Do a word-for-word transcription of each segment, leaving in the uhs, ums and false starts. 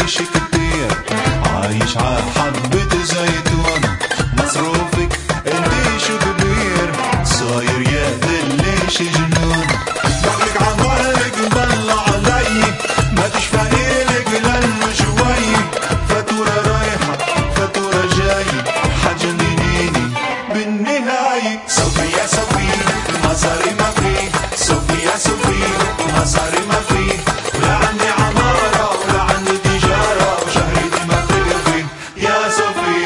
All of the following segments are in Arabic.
قديش كتير عايش ع حبة زيتون مصروفك قديش كبير صاير يا دليش جنون دخلك عمالك ضل علي ما تشفقي لك لانه شوي فاتورة رايحة فاتورة جاي حجننيني بالنهاية صوفي يا صوفي مصاري ما في صوفي يا صوفي مصاري ما في ولا عندي عمارة ولا عندي تجارة وشهري دي ما بتكفي يا صوفي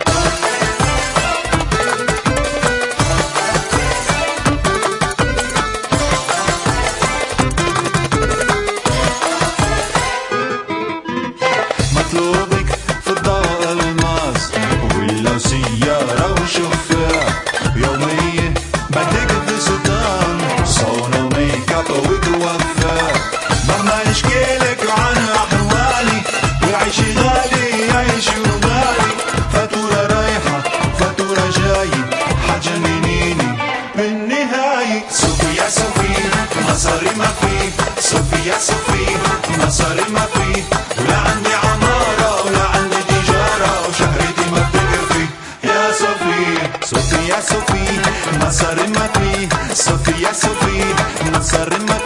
مطلوبك في الضوء الماس ولا سيارة وشوفير يومية بدك فستان صون وميك اب وكوافير مهما نشكيلك عن احوالي ويعيش غالي يعيش غالي فاتورة رايحة فاتورة جاي حجننيني بالنهاية صوفي يا صوفي مصاري ما في صوفي يا صوفي مصاري ما في ولا عندي عمارة ولا عندي تجارة وشهري دي ما بتكفي يا صوفي صوفي يا صوفي مصاري ما في صوفي يا صوفي مصاري ما في